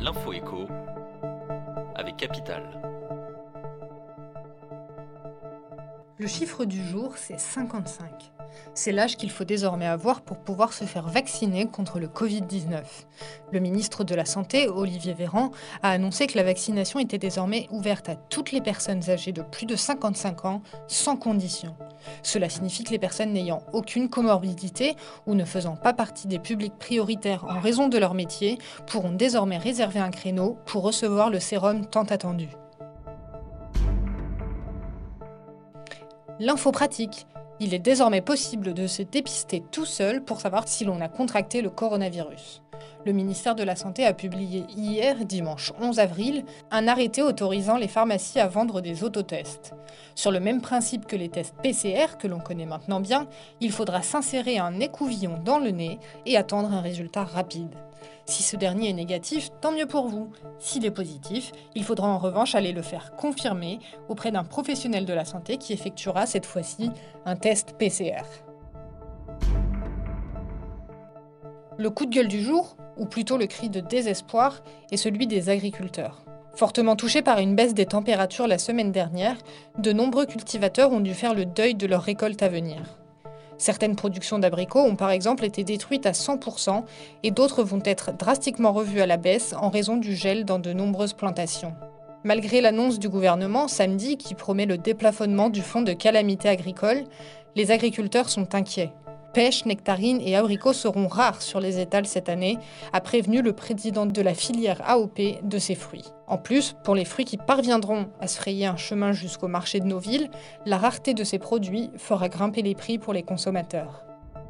L'info écho avec Capital. Le chiffre du jour, c'est 55. C'est l'âge qu'il faut désormais avoir pour pouvoir se faire vacciner contre le Covid-19. Le ministre de la Santé, Olivier Véran, a annoncé que la vaccination était désormais ouverte à toutes les personnes âgées de plus de 55 ans, sans condition. Cela signifie que les personnes n'ayant aucune comorbidité ou ne faisant pas partie des publics prioritaires en raison de leur métier pourront désormais réserver un créneau pour recevoir le sérum tant attendu. L'info pratique. Il est désormais possible de se dépister tout seul pour savoir si l'on a contracté le coronavirus. Le ministère de la Santé a publié hier, dimanche 11 avril, un arrêté autorisant les pharmacies à vendre des autotests. Sur le même principe que les tests PCR, que l'on connaît maintenant bien, il faudra s'insérer un écouvillon dans le nez et attendre un résultat rapide. Si ce dernier est négatif, tant mieux pour vous. S'il est positif, il faudra en revanche aller le faire confirmer auprès d'un professionnel de la santé qui effectuera cette fois-ci un test PCR. Le coup de gueule du jour, ou plutôt le cri de désespoir, est celui des agriculteurs. Fortement touchés par une baisse des températures la semaine dernière, de nombreux cultivateurs ont dû faire le deuil de leur récolte à venir. Certaines productions d'abricots ont par exemple été détruites à 100% et d'autres vont être drastiquement revues à la baisse en raison du gel dans de nombreuses plantations. Malgré l'annonce du gouvernement samedi qui promet le déplafonnement du fonds de calamité agricole, les agriculteurs sont inquiets. Pêche, nectarines et abricots seront rares sur les étals cette année, a prévenu le président de la filière AOP de ces fruits. En plus, pour les fruits qui parviendront à se frayer un chemin jusqu'au marché de nos villes, la rareté de ces produits fera grimper les prix pour les consommateurs.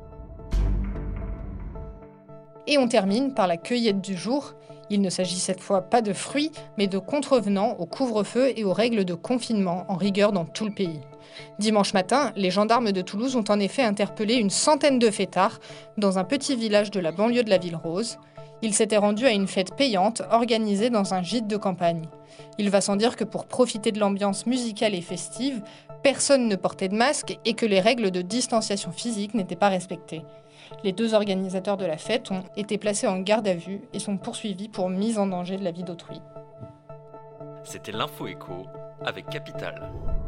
Et on termine par la cueillette du jour. Il ne s'agit cette fois pas de fruits, mais de contrevenants au couvre-feu et aux règles de confinement en vigueur dans tout le pays. Dimanche matin, les gendarmes de Toulouse ont en effet interpellé une centaine de fêtards dans un petit village de la banlieue de la Ville Rose. Ils s'étaient rendus à une fête payante organisée dans un gîte de campagne. Il va sans dire que pour profiter de l'ambiance musicale et festive, personne ne portait de masque et que les règles de distanciation physique n'étaient pas respectées. Les deux organisateurs de la fête ont été placés en garde à vue et sont poursuivis pour mise en danger de la vie d'autrui. C'était l'info écho avec Capital.